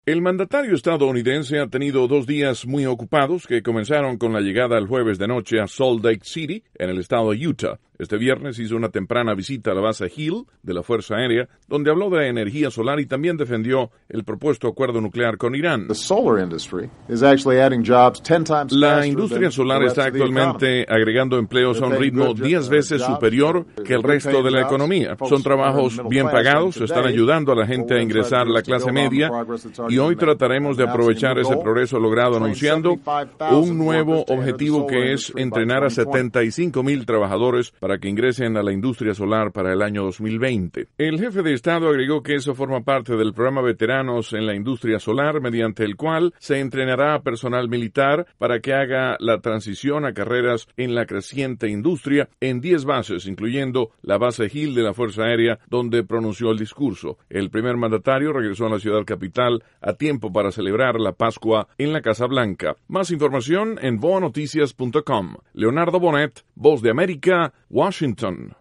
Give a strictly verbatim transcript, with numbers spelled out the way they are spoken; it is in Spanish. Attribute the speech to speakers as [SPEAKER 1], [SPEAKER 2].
[SPEAKER 1] El mandatario estadounidense ha tenido dos días muy ocupados que comenzaron con la llegada el jueves de noche a Salt Lake City, en el estado de Utah. Este viernes hizo una temprana visita a la base Hill de la Fuerza Aérea, donde habló de energía solar y también defendió el propuesto acuerdo nuclear con Irán. La industria solar está actualmente agregando empleos a un ritmo diez veces superior que el resto de la economía. Son trabajos bien pagados, están ayudando a la gente a ingresar a la clase media y hoy trataremos de aprovechar ese progreso logrado anunciando un nuevo objetivo que es entrenar a setenta y cinco mil trabajadores para que ingresen a la industria solar para el año dos mil veinte. El jefe de Estado agregó que eso forma parte del programa Veteranos en la Industria Solar, mediante el cual se entrenará a personal militar para que haga la transición a carreras en la creciente industria en diez bases, incluyendo la base Hill de la Fuerza Aérea, donde pronunció el discurso. El primer mandatario regresó a la ciudad capital a tiempo para celebrar la Pascua en la Casa Blanca. Más información en boa noticias punto com. Leonardo Bonet, Voz de América, Washington.